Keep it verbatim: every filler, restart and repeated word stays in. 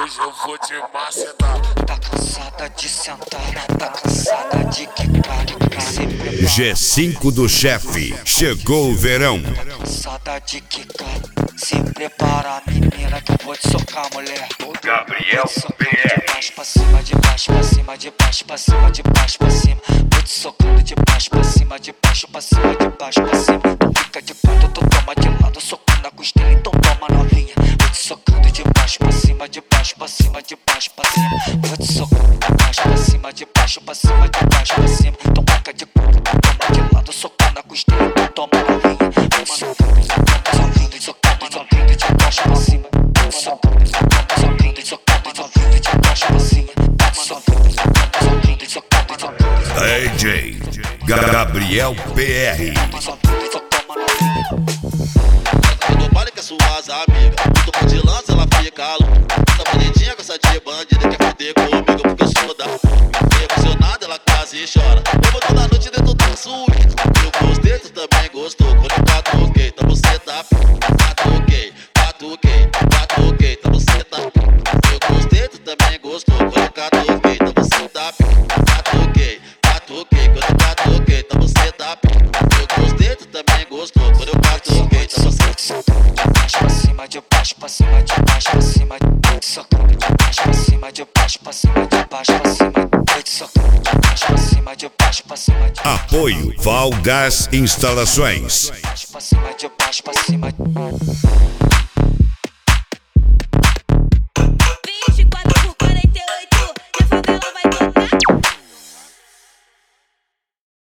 hoje eu vou te macetar. Tá cansada de sentar, tá cansada de quicar. G cinco do chefe, chegou o verão. Tá cansada de quicar. Se prepara, menina, que eu vou te socar, mulher. Gabriel P De baixo pra cima, de baixo pra cima, de baixo pra cima, de baixo pra cima. Vou te socando de baixo pra cima, de baixo pra cima, de baixo pra cima. Tu fica de canto, tu toma de lado, socando na costela, então toma novinha. Vou te socando de baixo pra cima, de baixo pra cima, de baixo pra cima. Vou te socando de baixo pra cima, de baixo pra cima, de baixo pra cima. Então fica de canto, tu toma de lado, socando na costela, então toma novinha. Vou te socando, socando, socando, socando, socando de baixo pra cima. Vou te socando, socando, socando, socando, socando de baixo pra cima. Vou te socando, socando, socando, socando, socando. D J Gabriel P R. No baile com as suas amigas, tu de lança, ela fica louca. Tá bonitinha com essa de bandida, quer foder comigo porque eu sou da emocionada, ela quase chora. Eu vou toda noite dentro da suíte. Eu gostei, tu também gostou. Quando eu catuquei, tá você tá catuquei, catuquei, catuquei, tá você tá. Eu gostei, tu também gostou. Quando eu catuquei, tá você tá catuquei, catuquei, quando eu catuquei, tá você tá. Eu gostei, tu também gostou. Quando eu catuquei, tá você de baixo pra cima, de baixo pra cima, de baixo pra cima. Socando de baixo pra cima, de baixo pra cima, de baixo pra cima. Vou te socando de baixo pra cima, de baixo pra cima. Apoio Valgas Instalações. De baixo pra cima, de baixo pra cima.